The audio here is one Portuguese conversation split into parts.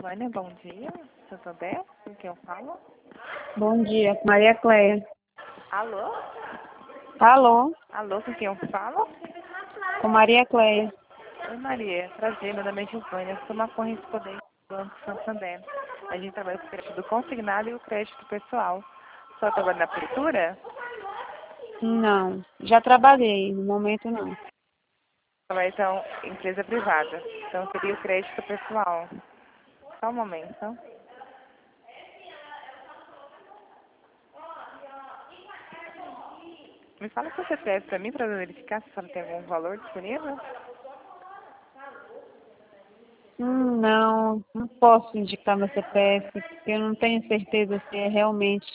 Vânia, bom dia. Santander, com quem eu falo? Bom dia, Maria Cleia. Alô? Alô, Alô, com quem eu falo? com Maria Cleia. Oi, Maria. Prazer, meu nome é Giovânia. Sou uma correspondente do Banco Santander. A gente trabalha com o crédito consignado e o crédito pessoal. Só trabalha na prefeitura? Não, já trabalhei, no momento não. Trabalha, então, em empresa privada. Então, seria o crédito pessoal. Só um momento. Me fala o que você pede para mim, para verificar se a senhora tem algum valor disponível. Não posso indicar meu CPF, porque eu não tenho certeza se é realmente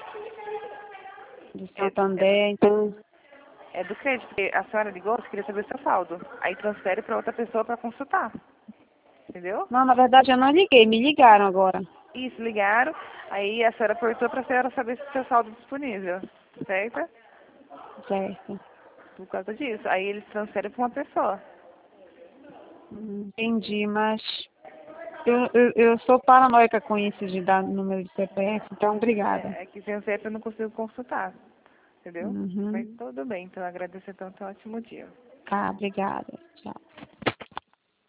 do Santander, então... É do crédito, porque a senhora ligou, você queria saber o seu saldo. Aí transfere para outra pessoa para consultar. Entendeu? Não, na verdade eu não liguei, me ligaram agora. Isso, ligaram. Aí a senhora perguntou para a senhora saber se o seu saldo é disponível. Certo? Certo. Por causa disso. Aí eles transferem para uma pessoa. Entendi, mas eu sou paranoica com isso de dar número de CPF, então obrigada. É que sem o CEP eu não consigo consultar. Entendeu? Mas Uhum. tudo bem. Então agradeço, então, um ótimo dia. Tá, obrigada. Tchau.